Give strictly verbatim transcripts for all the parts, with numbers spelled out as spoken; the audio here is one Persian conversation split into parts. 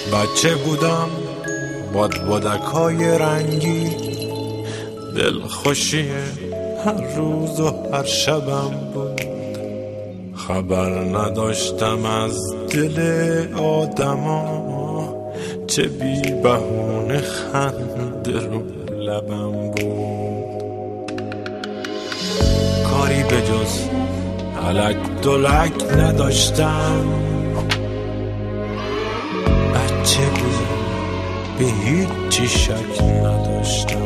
بچه بودم بادبادکای رنگی، دلخوشی هر روز و هر شبم بود. خبر نداشتم از دل آدما، چه بی بهونه خنده رو لبم بود. کاری به جز هلک دلک نداشتم، بچه بودم به هیچی شک نداشتم.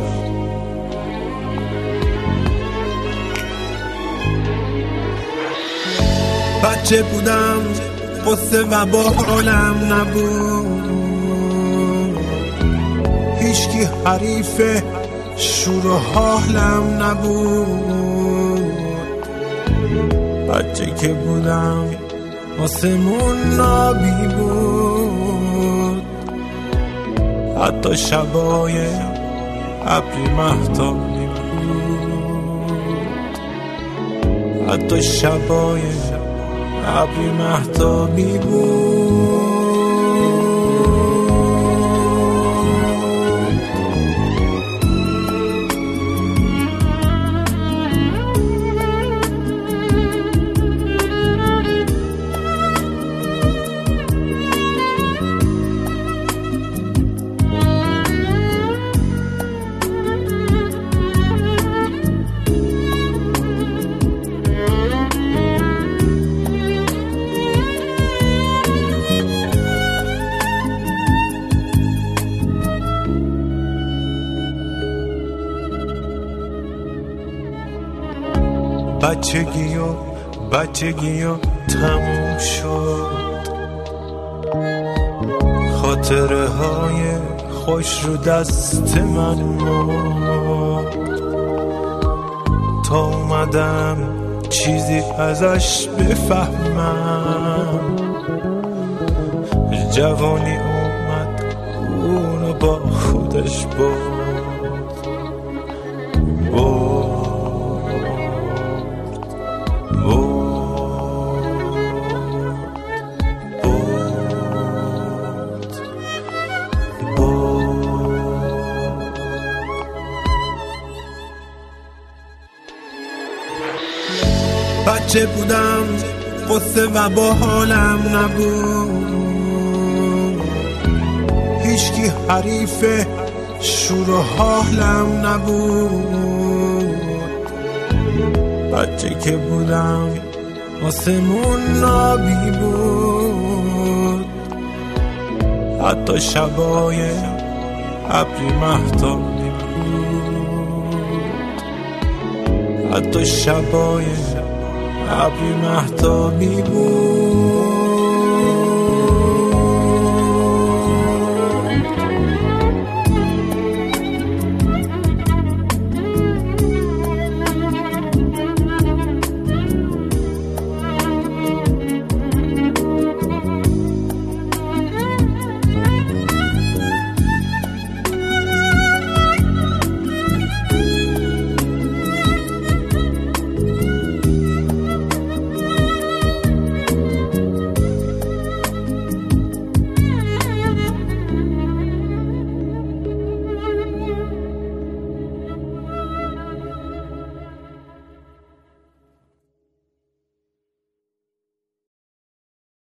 بچه بودم قصه و باحالم نبود، هیچکی حریف شور و حالم نبود. بچه که بودم آسمون نابی بود، حتی شبای ابری مهتابی بود، حتی شبای ابری مهتابی بود. بچگی و بچگی و تموم شد، خاطره های خوش رو دست من مرد. تا اومدم چیزی ازش بفهمم، جوانی اومد اونو با خودش برد. بچه بودم قصه و باحالم نبود، هیچکی حریف شور و حالم نبود. بچه که بودم آسمون نابی بود، حتی شبای ابری مهتابی بود، حتی شبای ابری مهتابی بود.